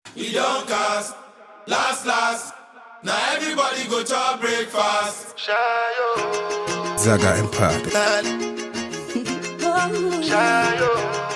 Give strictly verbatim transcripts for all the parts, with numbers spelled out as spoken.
We don't cast, last last. Now everybody go to breakfast. Shayo, Zaga Empire. Shayo,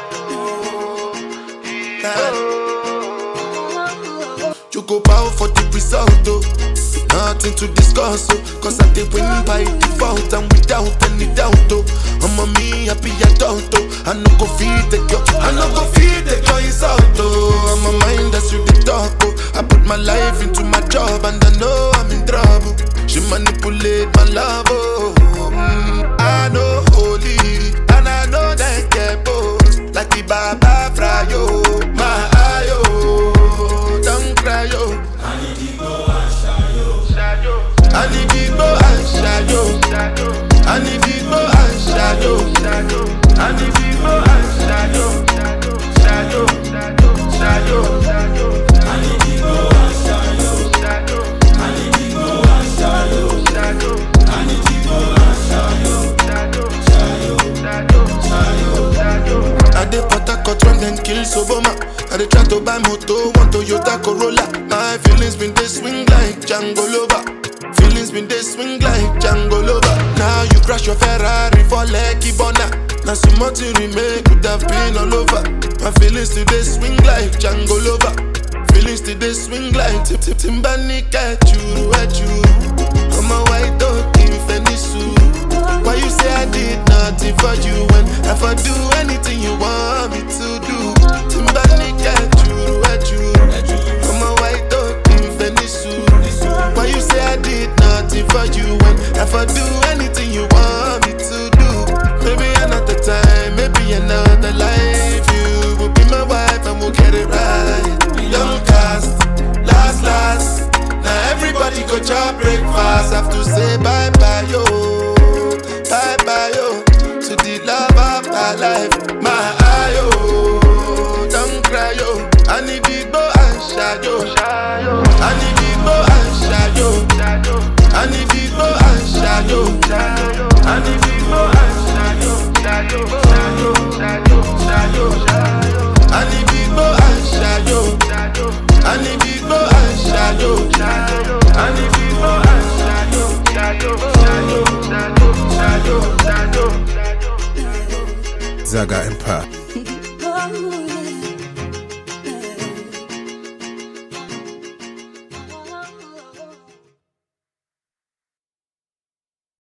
You go bow for the result, oh. Nothing to discuss, oh. Cause I did win by default and without any doubt, oh. I'm a me happy adult, oh. I no go feed the girl, I no go feed the girl insult, oh. I'm a mind that's you the talk, oh. I put my life into my job and I know I'm in trouble. She manipulate my love, oh. Mm, I know holy and I know that get both. Like the Baba Frayo, my ayo, don't cry, yo. I need to go and shayo, shayo. I need to go and shayo, shayo. I need to go and shayo, shayo. I need to go and shayo, shayo, shayo, shayo. I need to go and shayo, shayo. I need to go and shayo, shayo. I need to go and shayo, shayo, shayo, shayo, shayo. I dey put a cut run then kill Soboma. I dey try to buy moto, one Toyota Corolla. My feelings been they swing like Django Lover. Feelings been they swing like Django Lover. Now you crash your Ferrari for Lucky Bona. Now some more to remake could have been all over. My feelings today swing like Django Lover. Feelings today swing like Tip Tip Timbani at you, at you. I'm a white dog in Fenisu. Why you say I did nothing for you when if I do anything you want me to do? Timbani at you, at you. I'm a white dog in Fenisu. Why you say I did nothing for you when if I do anything you want me to do? Maybe another time, maybe another life. You will be my wife and we'll get it right. We don't cast, last last. Now everybody go to breakfast. Have to say bye bye yo, bye bye yo, to the love of my life. My ayo, don't cry yo. I need to go and shayo, I need to go and shayo, I need to go and shayo, I need to go and shayo, shayo, shayo, shayo, shayo, shayo. I need to go and shayo, I need to go and shayo, I need to go and shayo, shayo, shayo, shayo, shayo, shayo. Zaga Empire.